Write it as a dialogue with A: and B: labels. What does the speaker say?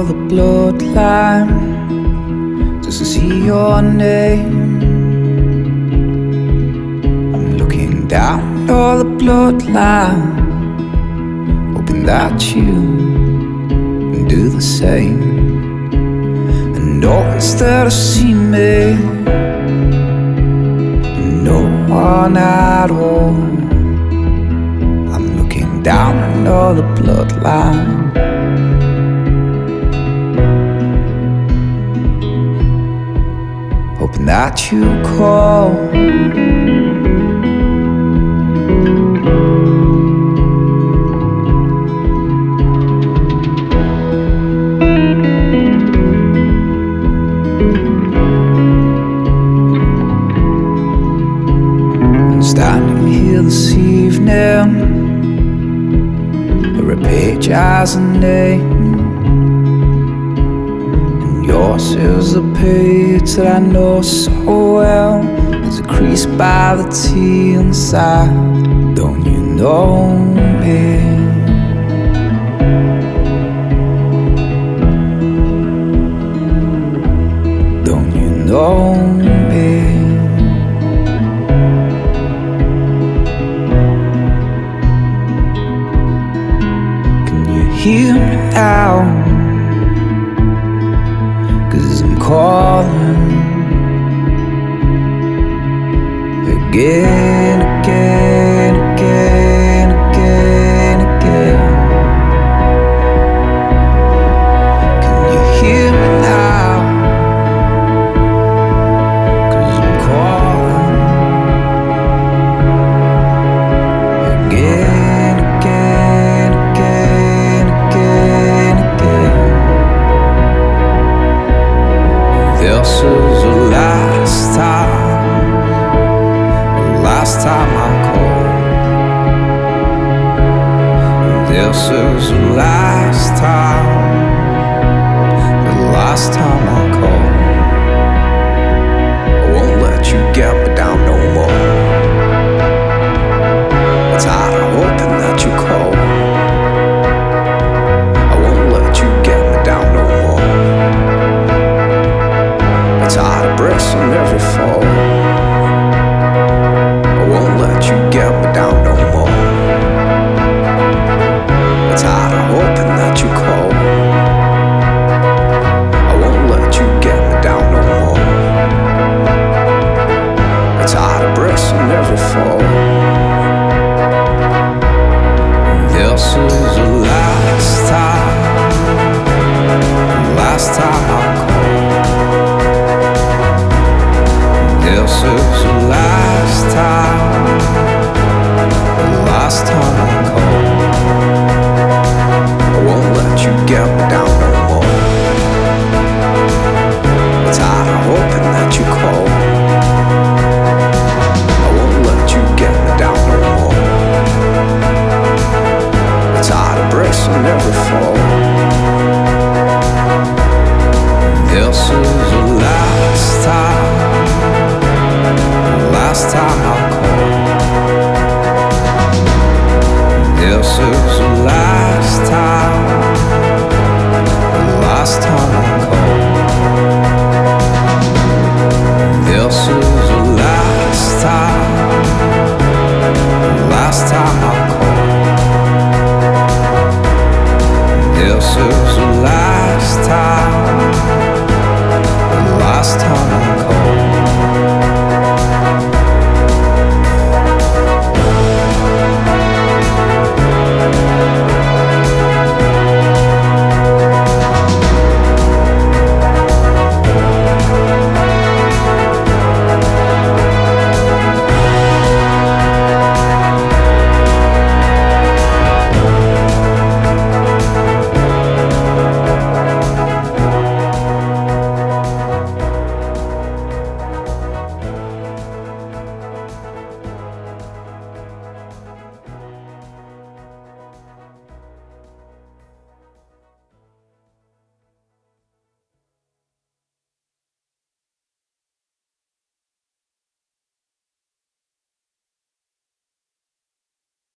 A: the bloodline just to see your name. I'm looking down all the bloodline, hoping that you do the same. And no one's there to see me, no one at all. I'm looking down on all the bloodline, hoping that you call. Standing here this evening, every page has a name, and yours is a page that I know so well. There's a crease by the T inside. Don't you know me? Don't you know me? Hear me now, 'cause I'm calling again, again, again, again, again. Can you hear me now? 'Cause I'm calling again, again, again, again, again. This is the last time I'll call. This is the last time I'll call. I won't let you get me down no more. I'm tired of hoping that you call. I won't let you get me down no more. I'm tired of bracing every fall. I won't let you get me down no more. I'm tired of hoping that you call. I won't let you get me down no more. I'm tired of bracing every fall. This is the last time I'll call. This is the last time I'll call. I won't let you get me down no more. I'm tired of hoping that you call. I won't let you get me down no more. I'm tired of bracing every fall. This is the last time I'll call. This is the last time I'll call. This is the last time.